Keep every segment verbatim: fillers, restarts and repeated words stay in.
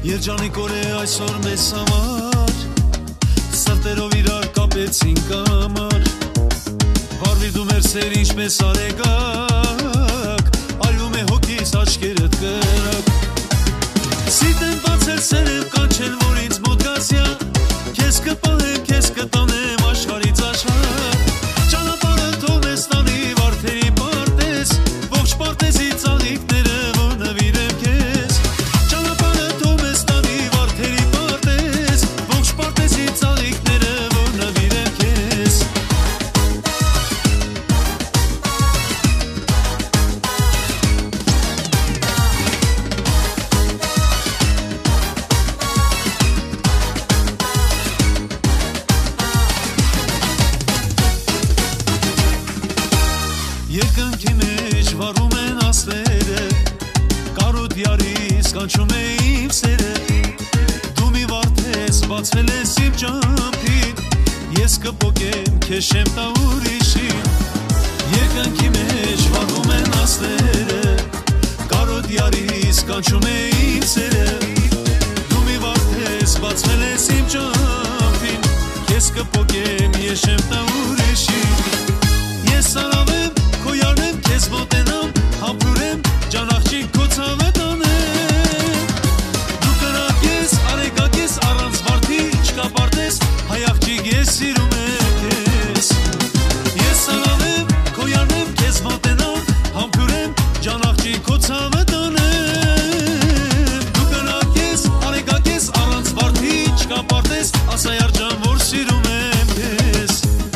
Երջանիկոր է այսօր մեզ համար, սրտերով իրար կապեցինք կամար, վարվիր դու մեր սեր ինչպես արեգակ, այլում է հոգիս աչքերդ կրակ, սիտ եմ բացել սեր եմ կանչել, որ ինձ մոտ գասյա, քեզ կպահեմ, քեզ կտանեմ աշխարից աշխար, ճանապարհը թող մեզ տանի վարդերի պարտեզ, ողջ պարտեզի ծաղիկները որ նվիրեմ քեզ, ճանապարհը թող մեզ տանի վարդերի պարտեզ, ողջ պարտեզի ծաղիկները որ նվիրեմ քեզ։ Երկնքի մեջ վառում են աստղերը, կարոտ յարից կանչում է իմ սերը, դու մի վարդ ես, բացվել ես իմ ճամփին, ես կպոկեմ, քեզ չեմ տա ուրիշին, երկնքի մեջ վառում են աստղերը, կարոտ յարից կանչում է իմ սերը, դու մի վարդ ես, բացվել ես իմ ճամփին, քեզ կպոկեմ, ես չեմ տա ուրիշին, ես սարավեմ քո յարն եմ քեզ մոտենամ, համբուրեմ, ջանաղջիկ քո ցավը տանեմ, դու կրակ ես, արեգակ ես, առանց վարդի չկա պարտեզ, հայ աղջիկ ես սիրում եմ քեզ, ես սարավեմ քո յարն եմ քեզ մոտենամ, համբուրեմ, ջանաղջիկ քո ցավը տանեմ, դու կրակ ես, արեգակ ես, առանց վարդի չկա պարտեզ, ասա յարջան որ սիրում եմ քեզ։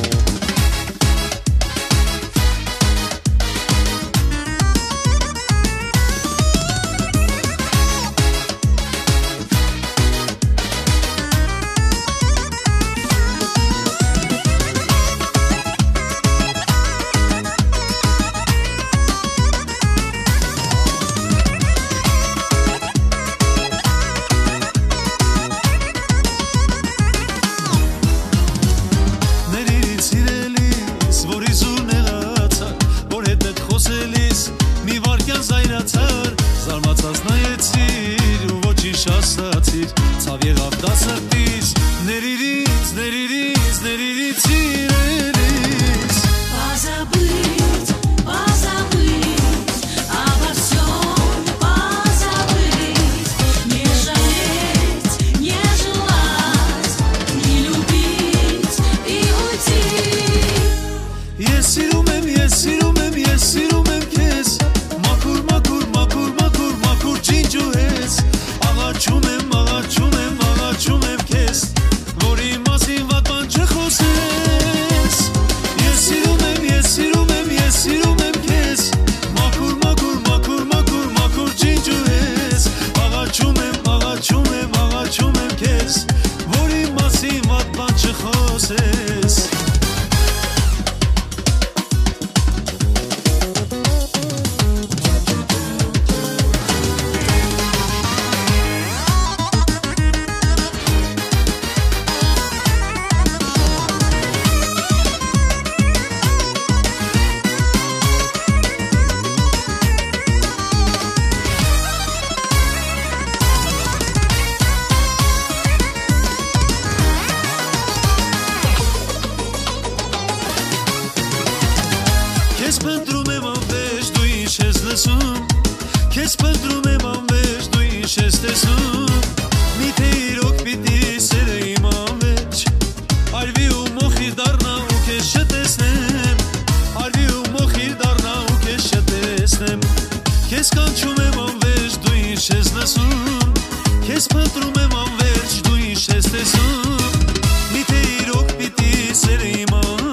Զարմացած նայեցիր ու ոչինչ ասացիր, ցավ եղավ դա սրտից, ներիրից, ներիրից, ներիրից սիրելիս. Позабыть, позабыть, обо всем позабыть, не жалеть, не желать, не любить и уйти. Ես սիրում եմ, ես սիրում եմ, ես սիրում եմ քեզ, մաքուր, մաքուր, մաքուր, մաքուր, մաքուր ջինջու ես, աղաչում եմ, աղաչում եմ, աղաչում եմ քեզ, որ իմ մասին վատ բան չխոսես, ես սիրում եմ, ես սիրում եմ, ես սիրում եմ քեզ, մաքուր, մաքուր, մաքուր, մաքուր, մաքուր ջինջու ես, աղաչում եմ, աղաչում եմ, աղաչում եմ քեզ, որ իմ մասին վատ բան չխոսես. Քեզ փնտրում եմ անվերջ, դու ինչ ես լսում, քեզ փնտրում եմ անվերջ, դու ինչ ես տեսում, միթե իրոք պիտի սերը իմ անվերջ, արվի ու մոխիր դառնա ու քեզ չտեսնեմ, արվի ու մոխիր դառնա ու քեզ չտեսնեմ, քեզ կանչում եմ անվերջ, դու ինչ ես լսում, քեզ փնտրում եմ անվերջ, դու ինչ ես տեսում, միթե իրոք պիտի սերը իմ անվերջ,